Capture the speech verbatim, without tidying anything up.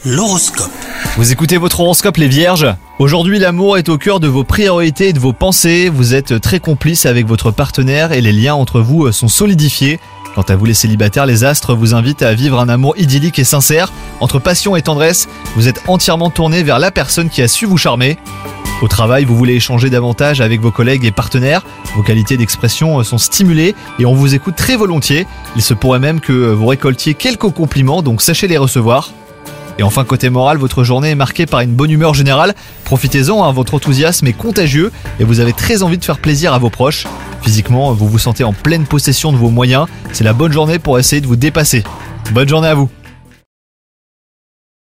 L'horoscope. Vous écoutez votre horoscope les vierges. Aujourd'hui, l'amour est au cœur de vos priorités et de vos pensées. Vous êtes très complices avec votre partenaire et les liens entre vous sont solidifiés. Quant à vous les célibataires, les astres vous invitent à vivre un amour idyllique et sincère. Entre passion et tendresse, vous êtes entièrement tourné vers la personne qui a su vous charmer. Au travail, vous voulez échanger davantage avec vos collègues et partenaires. Vos qualités d'expression sont stimulées et on vous écoute très volontiers. Il se pourrait même que vous récoltiez quelques compliments, donc sachez les recevoir. Et enfin, côté moral, votre journée est marquée par une bonne humeur générale. Profitez-en, hein, votre enthousiasme est contagieux et vous avez très envie de faire plaisir à vos proches. Physiquement, vous vous sentez en pleine possession de vos moyens. C'est la bonne journée pour essayer de vous dépasser. Bonne journée à vous.